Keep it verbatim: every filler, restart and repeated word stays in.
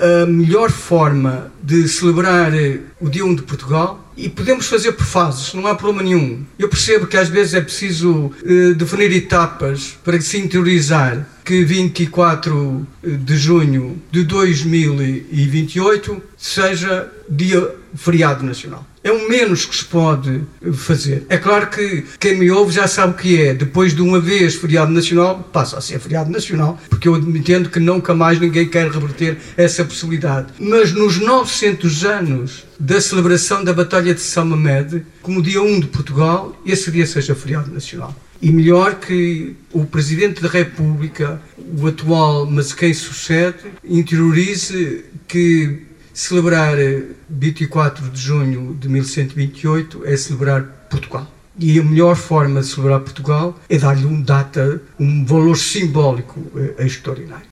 a melhor forma de celebrar o Dia um de Portugal, e podemos fazer por fases, não há problema nenhum. Eu percebo que às vezes é preciso uh, definir etapas para se interiorizar que vinte e quatro de junho de dois mil e vinte e oito seja dia feriado nacional. É o menos que se pode fazer. É claro que quem me ouve já sabe o que é. Depois de uma vez feriado nacional, passa a ser feriado nacional, porque eu entendo que nunca mais ninguém quer reverter essa possibilidade. Mas nos novecentos anos da celebração da Batalha de São Mamede, como dia um de Portugal, esse dia seja feriado nacional. E melhor que o Presidente da República, o atual, mas quem sucede, interiorize que celebrar vinte e quatro de junho de mil cento e vinte e oito é celebrar Portugal. E a melhor forma de celebrar Portugal é dar-lhe um data, um valor simbólico extraordinário.